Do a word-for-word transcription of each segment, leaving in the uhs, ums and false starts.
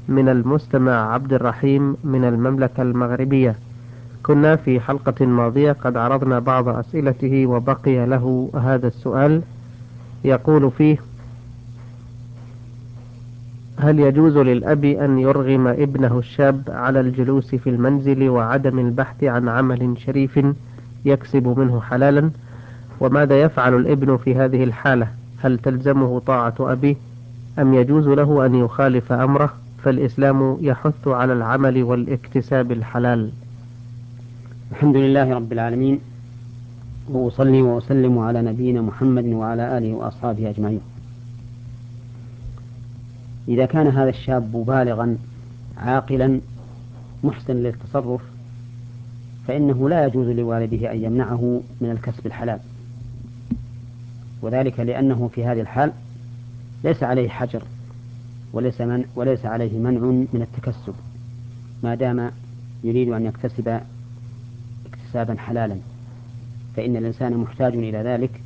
من المستمع عبد الرحيم من المملكة المغربية. كنا في حلقة ماضية قد عرضنا بعض أسئلته وبقي له هذا السؤال، يقول فيه: هل يجوز للأب أن يرغم ابنه الشاب على الجلوس في المنزل وعدم البحث عن عمل شريف يكسب منه حلالا؟ وماذا يفعل الابن في هذه الحالة؟ هل تلزمه طاعة أبيه أم يجوز له أن يخالف أمره؟ فالإسلام يحث على العمل والاكتساب الحلال. الحمد لله رب العالمين، وأصلي وأسلم على نبينا محمد وعلى آله وأصحابه أجمعين. إذا كان هذا الشاب بالغا عاقلا محسن للتصرف، فإنه لا يجوز لوالده أن يمنعه من الكسب الحلال، وذلك لأنه في هذه الحال ليس عليه حجر وليس, من وليس عليه منع من التكسب، ما دام يريد أن يكتسب اكتسابا حلالا، فإن الإنسان محتاج إلى ذلك،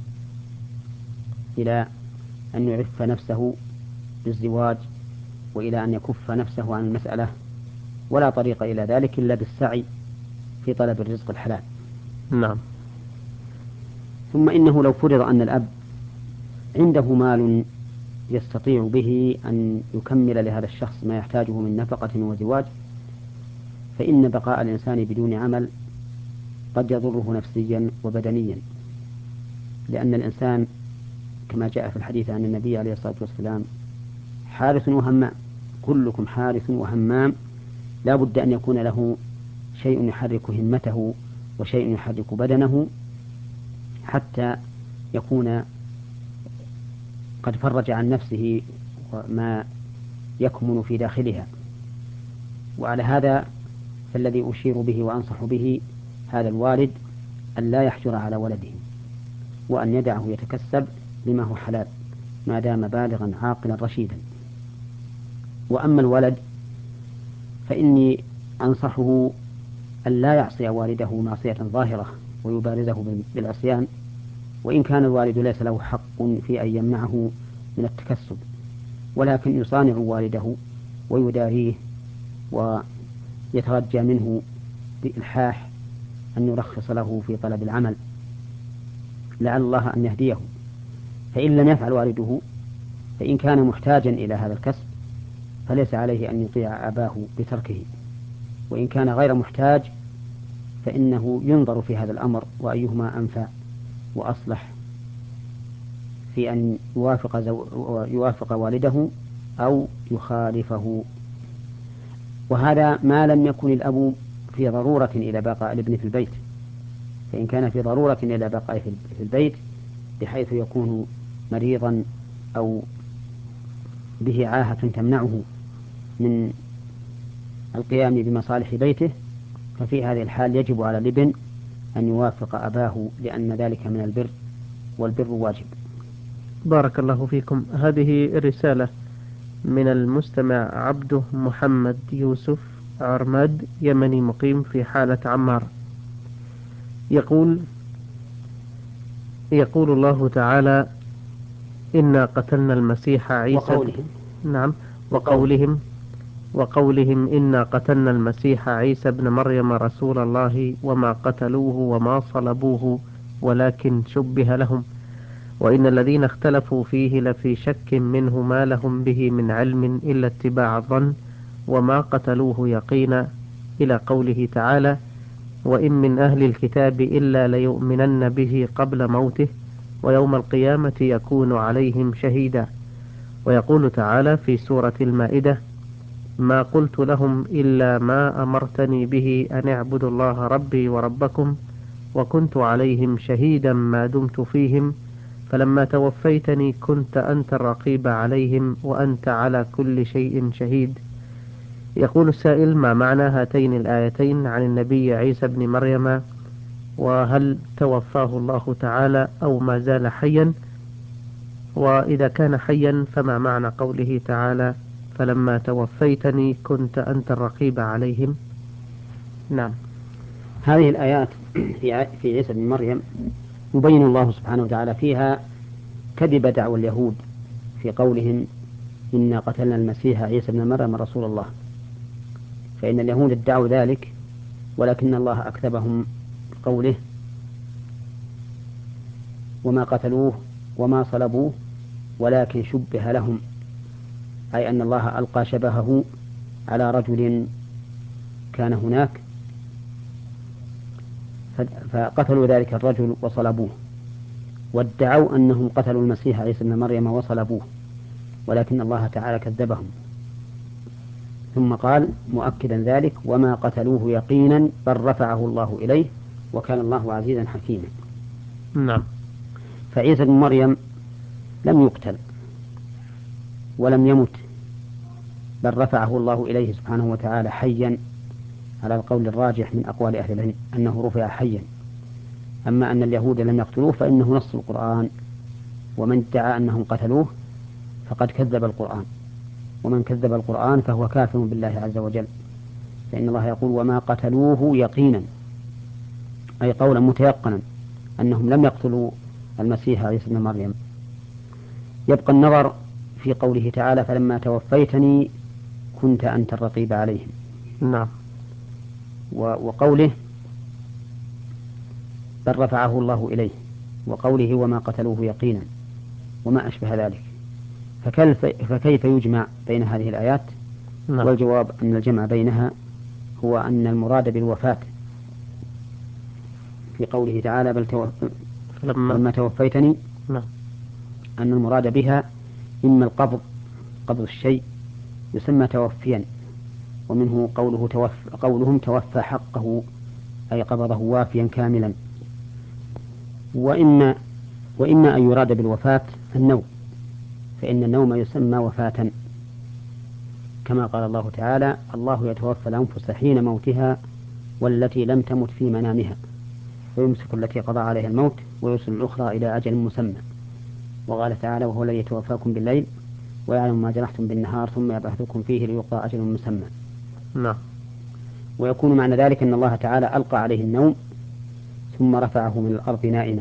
إلى أن يعف نفسه بالزواج، وإلى أن يكف نفسه عن المسألة، ولا طريق إلى ذلك إلا بالسعي في طلب الرزق الحلال. نعم. ثم إنه لو فرض أن الأب عنده مال يستطيع به أن يكمل لهذا الشخص ما يحتاجه من نفقة وزواج، فإن بقاء الإنسان بدون عمل قد يضره نفسيا وبدنيا، لأن الإنسان كما جاء في الحديث عن النبي عليه الصلاة والسلام حارس وهمام، كلكم حارس وهمام، لا بد أن يكون له شيء يحرك همته وشيء يحرك بدنه حتى يكون قد فرج عن نفسه ما يكمن في داخلها. وعلى هذا فالذي أشير به وأنصح به هذا الوالد أن لا يحجر على ولده، وأن يدعه يتكسب بما هو حلال ما دام بالغا عاقلا رشيدا. وأما الولد فإني أنصحه أن لا يعصي والده معصية ظاهرة ويبارزه بالعصيان، وإن كان الوالد ليس له حق في أن يمنعه من التكسب، ولكن يصانع والده ويداريه ويترجى منه بإلحاح أن يرخص له في طلب العمل، لعل الله أن يهديه. فإن لم يفعل والده، فإن كان محتاجا إلى هذا الكسب فليس عليه أن يطيع أباه بتركه، وإن كان غير محتاج فإنه ينظر في هذا الأمر وأيهما أنفع وأصلح في أن يوافق, زو... يوافق والده أو يخالفه. وهذا ما لم يكن الأب في ضرورة إلى بقاء الابن في البيت، فإن كان في ضرورة إلى بقائه في البيت بحيث يكون مريضا أو به عاهة تمنعه من القيام بمصالح بيته، ففي هذه الحال يجب على الابن أن يوافق أباه، لأن ذلك من البر، والبر واجب. بارك الله فيكم. هذه رسالة من المستمع عبده محمد يوسف عرماد، يمني مقيم في حالة عمار. يقول يقول الله تعالى: إنا قتلنا المسيح عيسى. وقولهم نعم. وقولهم وقولهم وقولهم إنا قتلنا المسيح عيسى ابن مريم رسول الله وما قتلوه وما صلبوه ولكن شبه لهم وإن الذين اختلفوا فيه لفي شك منه ما لهم به من علم إلا اتباع الظن وما قتلوه يقينا، إلى قوله تعالى: وإن من أهل الكتاب إلا ليؤمنن به قبل موته ويوم القيامة يكون عليهم شهيدا. ويقول تعالى في سورة المائدة: ما قلت لهم إلا ما أمرتني به أن اعبدوا الله ربي وربكم وكنت عليهم شهيدا ما دمت فيهم فلما توفيتني كنت أنت الرقيب عليهم وأنت على كل شيء شهيد. يقول السائل: ما معنى هاتين الآيتين عن النبي عيسى بن مريم؟ وهل توفاه الله تعالى أو ما زال حيا؟ وإذا كان حيا فما معنى قوله تعالى: فلما توفيتني كنت أنت الرقيب عليهم؟ نعم. هذه الآيات في في عيسى بن مريم يبين الله سبحانه وتعالى فيها كذب دعوى اليهود في قولهم إنا قتلنا المسيح عيسى بن مريم رسول الله، فإن اليهود ادعوا ذلك، ولكن الله أكذبهم قوله وما قتلوه وما صلبوه ولكن شبه لهم، أي أن الله ألقى شبهه على رجل كان هناك فقتلوا ذلك الرجل وصلبوه، وادعوا أنهم قتلوا المسيح عيسى بن مريم وصلبوه، ولكن الله تعالى كذبهم. ثم قال مؤكدا ذلك وما قتلوه يقينا بل رفعه الله إليه وكان الله عزيزا حكيما. نعم. فعيسى بن مريم لم يقتل ولم يمت، بل رفعه الله إليه سبحانه وتعالى حيا، على القول الراجح من أقوال أهل العلم أنه رفع حيا. أما أن اليهود لم يقتلوه فإنه نص القرآن، ومن ادعى أنهم قتلوه فقد كذب القرآن، ومن كذب القرآن فهو كافر بالله عز وجل، فإن الله يقول وما قتلوه يقينا، أي قولا متيقنا أنهم لم يقتلوا المسيح عيسى بن مريم. يبقى النظر في قوله تعالى فلما توفيتني كنت أنت الرقيب عليهم. نعم. وقوله بل رفعه الله إليه، وقوله وما قتلوه يقينا، وما أشبه ذلك. فكيف, فكيف يجمع بين هذه الآيات؟ نعم. والجواب أن الجمع بينها هو أن المراد بالوفاة في قوله تعالى بل توف... فلما توفيتني، نعم. أن المراد بها إما القبض، قبض الشيء يسمى توفيا، ومنه قوله توف... قولهم توفى حقه، أي قبضه وافيا كاملا. وإما وإما أن يراد بالوفاة النوم، فإن النوم يسمى وفاة، كما قال الله تعالى الله يتوفى الأنفس حين موتها والتي لم تمت في منامها ويمسك التي قضى عليها الموت ويرسل الأخرى إلى أجل مسمى. وقال تعالى وهو الذي يتوفاكم بالليل ويعلم ما جرحتم بالنهار ثم يبعثكم فيه ليقضى أجل مسمى. نعم. ويكون معنى ذلك أن الله تعالى ألقى عليه النوم ثم رفعه من الأرض نائما.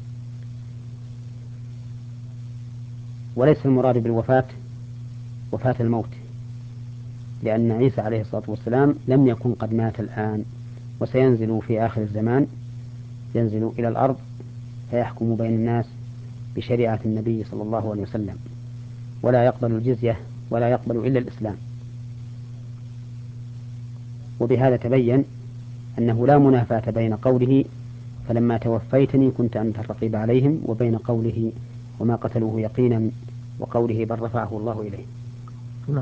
وليس المراد بالوفاة وفاة الموت، لأن عيسى عليه الصلاة والسلام لم يكن قد مات الآن، وسينزل في آخر الزمان، ينزل إلى الأرض فيحكم بين الناس بشريعة النبي صلى الله عليه وسلم، ولا يقبل الجزية ولا يقبل إلا الإسلام. وبهذا تبين أنه لا منافاة بين قوله فلما توفيتني كنت أنت الرقيب عليهم وبين قوله وما قتلوه يقينا وقوله بل رفعه الله إليه. نعم.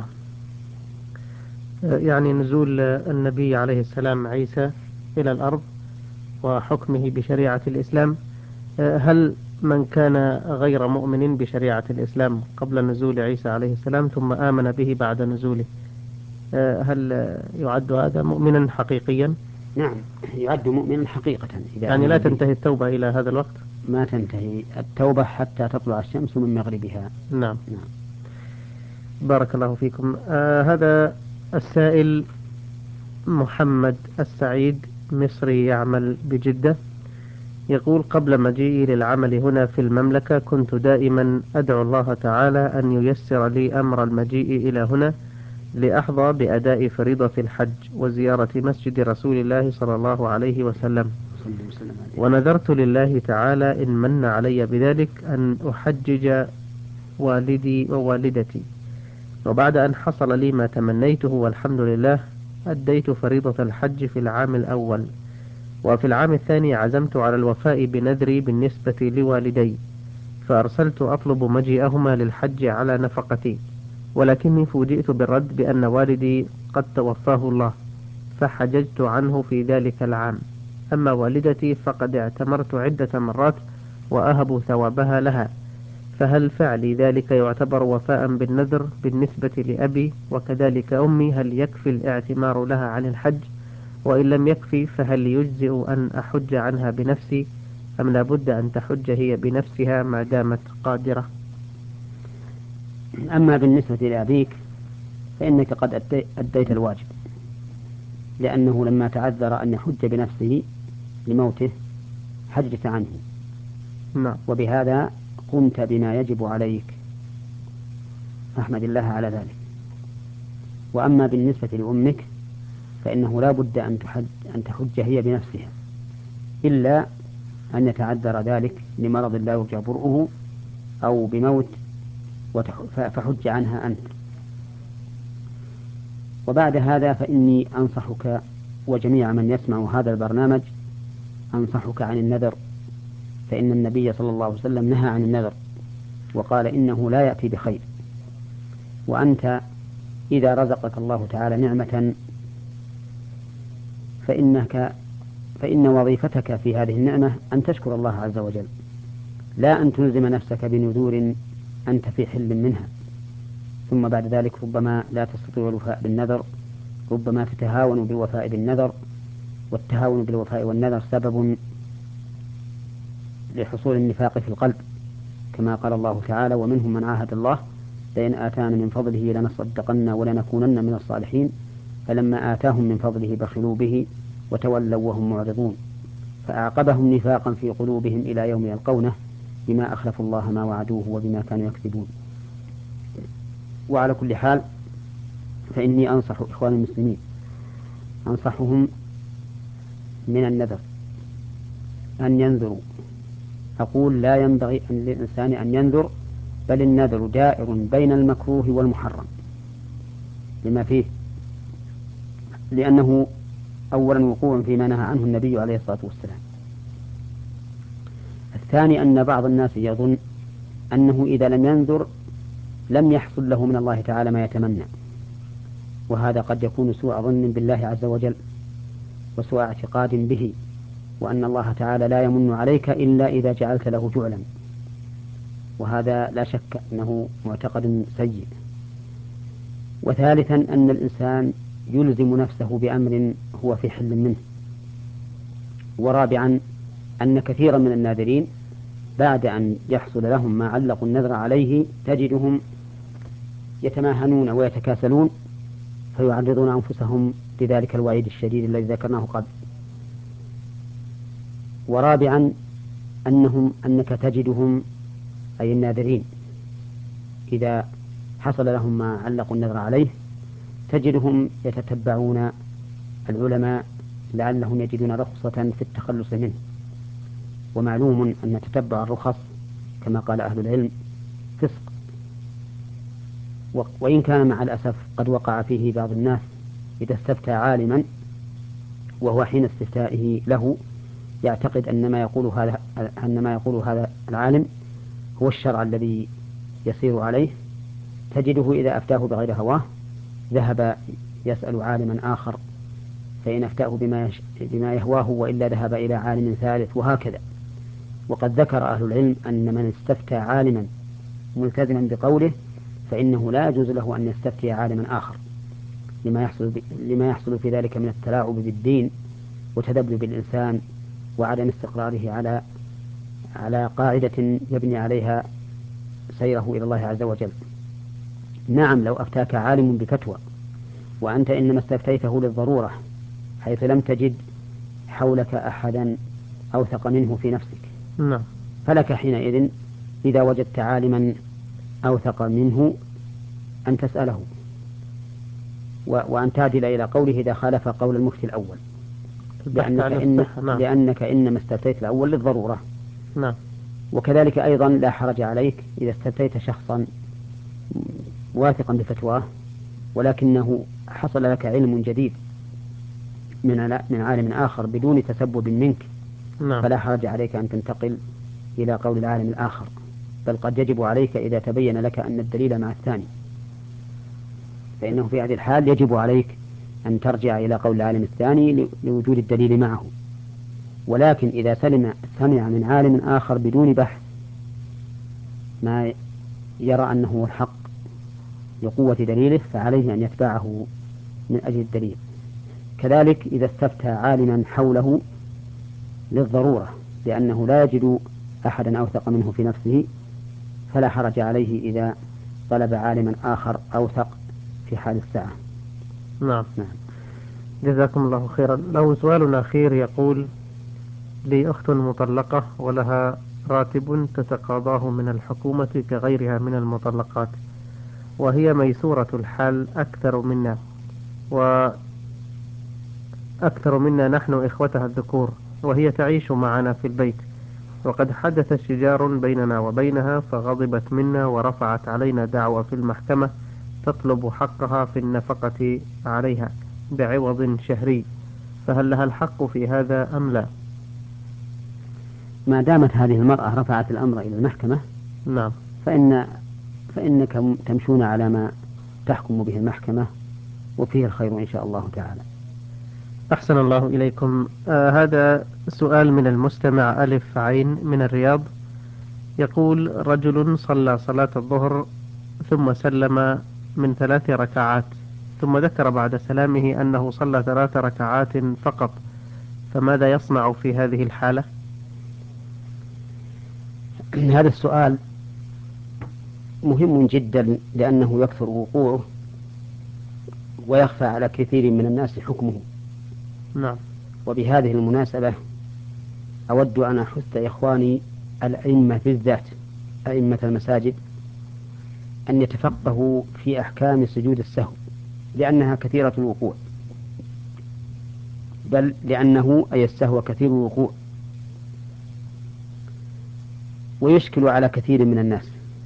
يعني نزول النبي عليه السلام عيسى إلى الأرض وحكمه بشريعة الإسلام، هل من كان غير مؤمن بشريعة الإسلام قبل نزول عيسى عليه السلام ثم آمن به بعد نزوله، هل يعد هذا مؤمنا حقيقيا؟ نعم، يعد مؤمنا حقيقة. إذا يعني لا تنتهي التوبة إلى هذا الوقت؟ ما تنتهي التوبة حتى تطلع الشمس من مغربها. نعم. نعم. بارك الله فيكم. آه هذا السائل محمد السعيد مصري يعمل بجدة، يقول قبل مجيئي للعمل هنا في المملكة كنت دائما أدعو الله تعالى أن ييسر لي أمر المجيء إلى هنا لأحظى بأداء فريضة الحج وزيارة مسجد رسول الله صلى الله عليه وسلم، ونذرت لله تعالى إن من علي بذلك أن أحجج والدي ووالدتي، وبعد أن حصل لي ما تمنيته والحمد لله أديت فريضة الحج في العام الأول، وفي العام الثاني عزمت على الوفاء بنذري بالنسبة لوالدي، فأرسلت أطلب مجيئهما للحج على نفقتي، ولكني فوجئت بالرد بأن والدي قد توفاه الله فحججت عنه في ذلك العام، أما والدتي فقد اعتمرت عدة مرات وأهب ثوابها لها، فهل فعلي ذلك يعتبر وفاء بالنذر بالنسبة لأبي وكذلك أمي؟ هل يكفي الاعتمار لها عن الحج؟ وإن لم يكفي فهل يجزئ أن أحج عنها بنفسي أم لا بد أن تحج هي بنفسها ما دامت قادرة؟ أما بالنسبة لأبيك فإنك قد أديت الواجب، لأنه لما تعذر أن يحج بنفسه لموته حجت عنه. نعم. وبهذا قمت بما يجب عليك، فاحمد الله على ذلك. وأما بالنسبة لأمك فإنه لا بد أن تحج, أن تحج هي بنفسها، إلا أن يتعذر ذلك لمرض لا يرجى برؤه أو بموت فحج عنها أنت. وبعد هذا فإني أنصحك وجميع من يسمع هذا البرنامج أنصحك عن النذر، فإن النبي صلى الله عليه وسلم نهى عن النذر وقال إنه لا يأتي بخير. وأنت إذا رزقك الله تعالى نعمة فإنك فإن وظيفتك في هذه النعمة أن تشكر الله عز وجل، لا أن تلزم نفسك بنذور أنت في حل منها، ثم بعد ذلك ربما لا تستطيع الوفاء بالنذر، ربما تتهاون بالوفاء بالنذر، والتهاون بالوفاء والنذر سبب لحصول النفاق في القلب، كما قال الله تعالى: ومنهم من عاهد الله لئن آتانا من فضله لنصدقن ولنكونن من الصالحين فلما آتاهم من فضله بخلوا به وتولوا وهم معرضون فأعقبهم نفاقا في قلوبهم إلى يوم يلقونه بما أخلفوا الله ما وعدوه وبما كانوا يكذبون. وعلى كل حال فإني أنصح إخوان المسلمين أنصحهم من النذر أن ينذروا. أقول لا ينبغي أن للإنسان أن ينذر، بل النذر دائر بين المكروه والمحرم لما فيه، لأنه أولا وقوع فيما نهى عنه النبي عليه الصلاة والسلام. الثاني أن بعض الناس يظن أنه إذا لم ينذر لم يحصل له من الله تعالى ما يتمنى، وهذا قد يكون سوء ظن بالله عز وجل وسوء اعتقاد به، وأن الله تعالى لا يمن عليك إلا إذا جعلت له جعلا، وهذا لا شك أنه معتقد سيء. وثالثا أن الإنسان يلزم نفسه بأمر هو في حل منه. ورابعا أن كثيرا من الناذرين بعد أن يحصل لهم ما علقوا النذر عليه تجدهم يتماهنون ويتكاسلون فيعرضون أنفسهم لذلك الوعيد الشديد الذي ذكرناه قبل. ورابعا أنهم أنك تجدهم أي الناذرين إذا حصل لهم ما علقوا النذر عليه تجدهم يتتبعون العلماء لعلهم يجدون رخصة في التخلص منه. ومعلوم أن تتبع الرخص كما قال أهل العلم فسق، وإن كان مع الأسف قد وقع فيه بعض الناس إذا استفتى عالما وهو حين استفتائه له يعتقد أن ما يقول هذا أن ما يقول هذا العالم هو الشرع الذي يسير عليه، تجده إذا أفتاه بغير هواه ذهب يسأل عالما آخر فإن أفتاه بما, بما يهواه وإلا ذهب إلى عالم ثالث، وهكذا. وقد ذكر أهل العلم أن من استفتى عالما ملتزما بقوله فإنه لا يجوز له أن يستفتي عالما آخر لما يحصل, لما يحصل في ذلك من التلاعب بالدين وتذبذب الإنسان وعدم استقراره على على قاعدة يبني عليها سيره إلى الله عز وجل. نعم، لو أفتاك عالم بفتوى وأنت إنما استفتيته للضرورة حيث لم تجد حولك أحدا أوثق منه في نفسك، نعم، فلك حينئذ إذا وجدت عالما أوثق منه أن تسأله وأن تعدل إلى قوله إذا خالف قول المفتي الأول، لأنك, إن نعم. لأنك إنما استفتيت الأول للضرورة. نعم. وكذلك أيضا لا حرج عليك إذا استفتيت شخصا واثقا بفتواه ولكنه حصل لك علم جديد من من عالم آخر بدون تسبب منك، نعم. فلا حرج عليك أن تنتقل إلى قول العالم الآخر، بل قد يجب عليك إذا تبين لك أن الدليل مع الثاني فإنه في هذه الحال يجب عليك أن ترجع إلى قول العالم الثاني لوجود الدليل معه. ولكن إذا سلم سمع من عالم آخر بدون بحث ما يرى أنه الحق لقوة دليله فعليه أن يتبعه من أجل الدليل. كذلك إذا استفتى عالما حوله للضرورة لأنه لا يجد أحدا أوثق منه في نفسه فلا حرج عليه إذا طلب عالما آخر أوثق في حال الساعة. نعم. نعم. جزاكم الله خيرا. له سؤال أخير يقول: لي أخت مطلقة ولها راتب تتقاضاه من الحكومة كغيرها من المطلقات، وهي ميسورة الحال أكثر منا، وأكثر منا نحن إخوتها الذكور، وهي تعيش معنا في البيت، وقد حدث شجار بيننا وبينها فغضبت منا ورفعت علينا دعوى في المحكمة تطلب حقها في النفقة عليها بعوض شهري، فهل لها الحق في هذا أم لا؟ ما دامت هذه المرأة رفعت الأمر إلى المحكمة نعم. فإن فإنكم تمشون على ما تحكم به المحكمة، وفيه الخير إن شاء الله تعالى. أحسن الله إليكم. آه هذا سؤال من المستمع ألف عين من الرياض، يقول: رجل صلى صلاة الظهر ثم سلم من ثلاث ركعات، ثم ذكر بعد سلامه أنه صلى ثلاث ركعات فقط، فماذا يصنع في هذه الحالة؟ هذا السؤال مهم جدا لأنه يكثر وقوعه ويخفى على كثير من الناس حكمه. نعم. وبهذه المناسبة أود أن أحث إخواني الأئمة بالذات أئمة المساجد أن يتفقهوا في أحكام سجود السهو، لأنها كثيرة الوقوع، بل لأنه أي السهو كثير الوقوع ويشكل على كثير من الناس.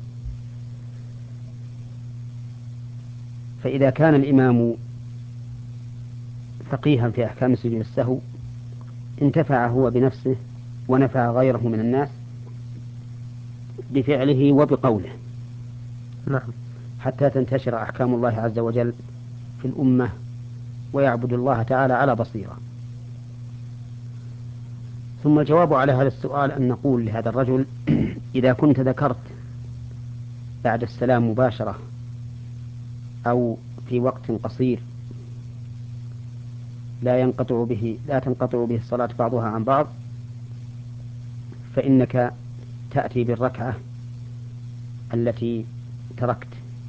فإذا كان الإمام فقيها في أحكام سجود السهو انتفع هو بنفسه ونفع غيره من الناس بفعله وبقوله، نعم. حتى تنتشر أحكام الله عز وجل في الأمة ويعبد الله تعالى على بصيرة. ثم الجواب على هذا السؤال أن نقول لهذا الرجل: إذا كنت ذكرت بعد السلام مباشرة أو في وقت قصير لا ينقطع به لا تنقطع به الصلاة بعضها عن بعض، فإنك تأتي بالركعة التي تركت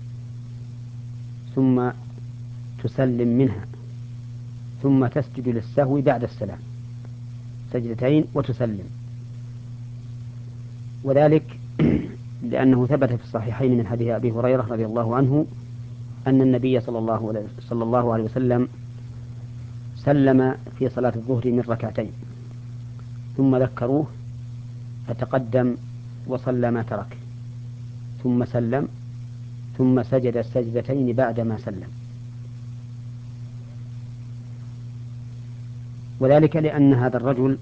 ثم تسلم منها، ثم تسجد للسهو بعد السلام سجدتين وتسلم. وذلك لأنه ثبت في الصحيحين من حديث أبي هريرة رضي الله عنه أن النبي صلى الله عليه صلى الله عليه وسلم سلم في صلاة الظهر من ركعتين، ثم ذكروه فتقدم وصلى ما ترك، ثم سلم، ثم سجد السجدتين بعدما سلم. وذلك لأن هذا الرجل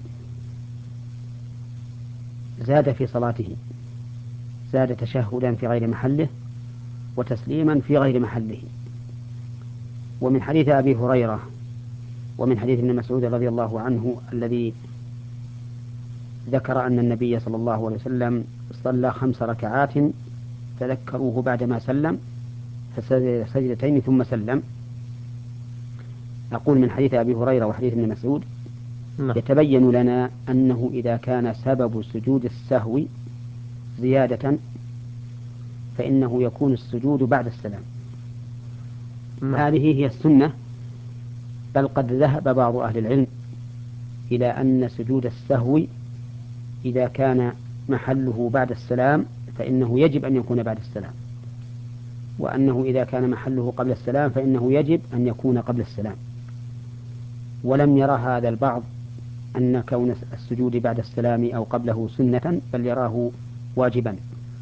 زاد في صلاته، زاد تشهدا في غير محله وتسليما في غير محله. ومن حديث أبي هريرة ومن حديث ابن مسعود رضي الله عنه الذي ذكر أن النبي صلى الله عليه وسلم صلى خمس ركعات تذكروه بعدما سلم فسجد سجدتين ثم سلم، أقول من حديث أبي هريرة وحديث ابن مسعود نعم. يتبين لنا أنه إذا كان سبب سجود السهو زيادة فإنه يكون السجود بعد السلام. نعم. هذه هي السنة، بل قد ذهب بعض أهل العلم إلى أن سجود السهو إذا كان محله بعد السلام فإنه يجب أن يكون بعد السلام، وأنه إذا كان محله قبل السلام فإنه يجب أن يكون قبل السلام. ولم يرى هذا البعض أن كون السجود بعد السلام أو قبله سنة، بل يراه واجبا.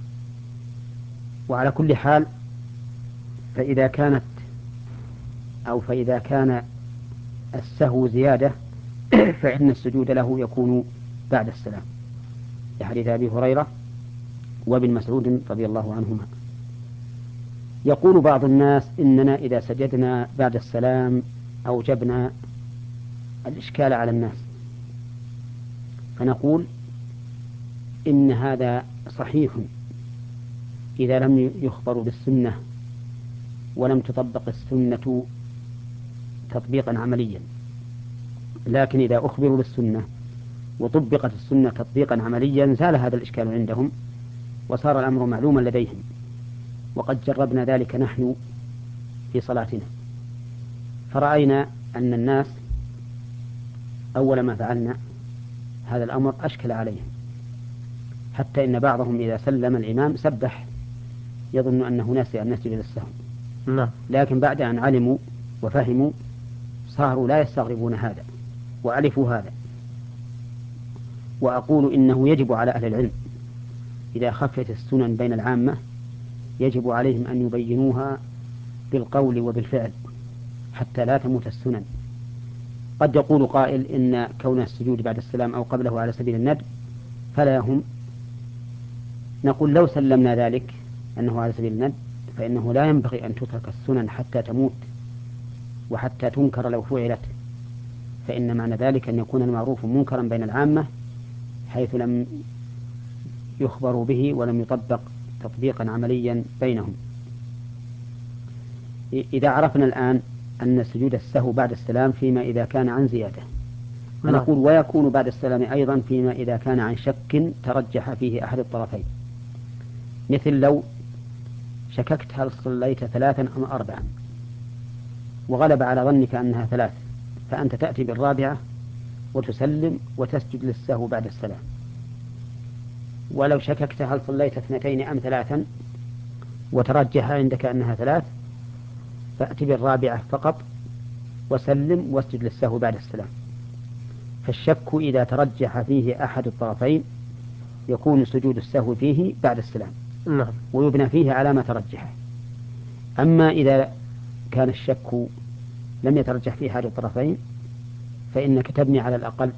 وعلى كل حال فإذا كانت أو فإذا كان السهو زيادة فإن السجود له يكون بعد السلام، لحديث أبي هريرة وابن مسعود رضي الله عنهما. يقول بعض الناس إننا إذا سجدنا بعد السلام أوجبنا الإشكال على الناس، فنقول إن هذا صحيح إذا لم يخبر بالسنة ولم تطبق السنة تطبيقا عمليا، لكن إذا أخبروا بالسنة وطبقت السنة تطبيقا عمليا زال هذا الإشكال عندهم وصار الأمر معلوما لديهم. وقد جربنا ذلك نحن في صلاتنا، فرأينا أن الناس أول ما فعلنا هذا الأمر أشكل عليهم، حتى إن بعضهم إذا سلم الإمام سبح يظن أنه ناسي أن نسجد للسهو، نعم. لكن بعد أن علموا وفهموا صاروا لا يستغربون هذا وألفوا هذا. وأقول إنه يجب على أهل العلم إذا خفت السنن بين العامة يجب عليهم أن يبينوها بالقول وبالفعل حتى لا تموت السنن. قد يقول قائل إن كون السجود بعد السلام أو قبله على سبيل الندب فلا يهم. نقول لو سلمنا ذلك أنه على سبيل الندب فإنه لا ينبغي أن تترك السنن حتى تموت وحتى تنكر لو فعلت، فإن معنى ذلك أن يكون المعروف منكرا بين العامة حيث لم يخبروا به ولم يطبق تطبيقا عمليا بينهم. إذا عرفنا الآن أن سجود السهو بعد السلام فيما إذا كان عن زيادة، فنقول ويكون بعد السلام أيضا فيما إذا كان عن شك ترجح فيه أحد الطرفين، مثل لو شككت هل صليت ثلاثا أم أربعا وغلب على ظنك أنها ثلاث، فأنت تأتي بالرابعة وتسلم وتسجد للسهو بعد السلام. ولو شككت هل صليت اثنتين أم ثلاثا وترجح عندك أنها ثلاث فأتي بالرابعة فقط وسلم واسجد للسهو بعد السلام. فالشك إذا ترجح فيه أحد الطرفين يكون سجود السهو فيه بعد السلام. نعم. ويبنى فيه على ما ترجحه. أما إذا كان الشك لم يترجح فيه أحد الطرفين فإنك تبني على الأقل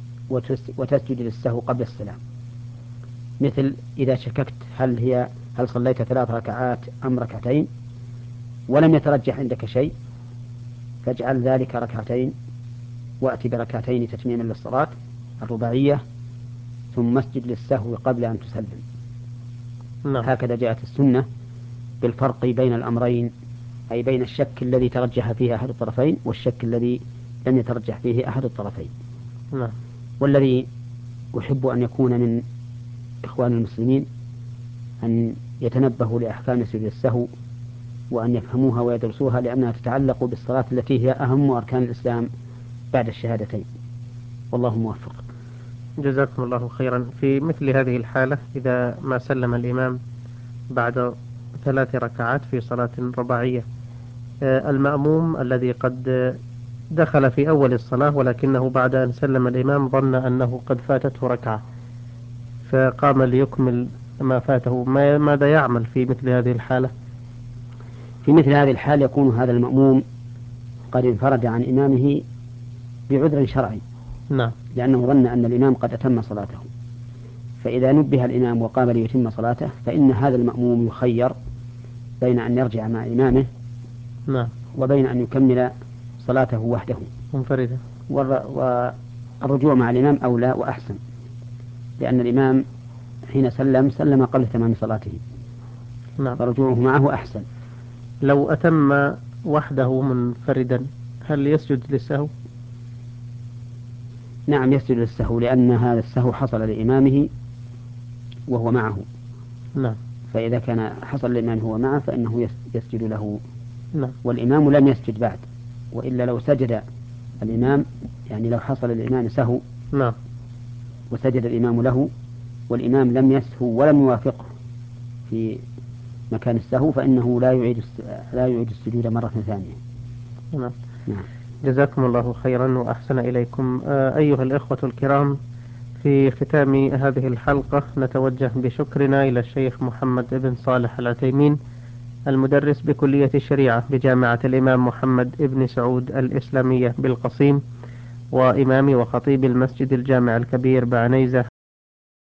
وتسجد للسهو قبل السلام. مثل إذا شككت هل هي هل صليت ثلاث ركعات أم ركعتين ولم يترجح عندك شيء فاجعل ذلك ركعتين وأتي بركعتين تتميما للصلاة الرباعية ثم اسجد للسهو قبل أن تسلم. نعم. هكذا جاءت السنة بالفرق بين الأمرين، أي بين الشك الذي ترجح فيه أحد الطرفين والشك الذي لم يترجح فيه أحد الطرفين. نعم. والذي أحب أن يكون من إخوان المسلمين أن يتنبهوا لأحكام سجود السهو وأن يفهموها ويدرسوها، لأنها تتعلق بالصلاة التي هي أهم أركان الإسلام بعد الشهادتين. والله موفق. جزاكم الله خيرا. في مثل هذه الحالة إذا ما سلم الإمام بعد ثلاث ركعات في صلاة رباعية، المأموم الذي قد دخل في أول الصلاة ولكنه بعد أن سلم الإمام ظن أنه قد فاتته ركعة فقام ليكمل ما فاته، ماذا يعمل في مثل هذه الحالة؟ في مثل هذه الحال يكون هذا المأموم قد انفرد عن إمامه بعذر شرعي. نعم. لأنه ظن أن الإمام قد أتم صلاته، فإذا نبه الإمام وقام ليتم صلاته فإن هذا المأموم يخير بين أن يرجع مع إمامه نعم. وبين أن يكمل صلاته وحده منفردا. والرجوع مع الإمام أولى وأحسن، لأن الإمام حين سلم سلم قبل تمام صلاته. نعم. فرجوعه معه أحسن. لو أتم وحده منفردا هل يسجد للسهو؟ نعم يسجد للسهو، لأن هذا السهو حصل لإمامه وهو معه. نعم. فإذا كان حصل الإمام هو معه فإنه يسجد له. نعم. والإمام لم يسجد بعد، وإلا لو سجد الإمام يعني لو حصل الإمام سهو نعم. وسجد الإمام له والإمام لم يسهو ولم يوافقه في مكان السهو فإنه لا يعيد لا يعيد السجود مرة ثانية. نعم. نعم. جزاكم الله خيرا وأحسن إليكم. آه أيها الإخوة الكرام، في ختام هذه الحلقة نتوجه بشكرنا إلى الشيخ محمد بن صالح العثيمين المدرس بكلية الشريعة بجامعة الإمام محمد بن سعود الإسلامية بالقصيم، وإمام وخطيب المسجد الجامع الكبير بعنيزة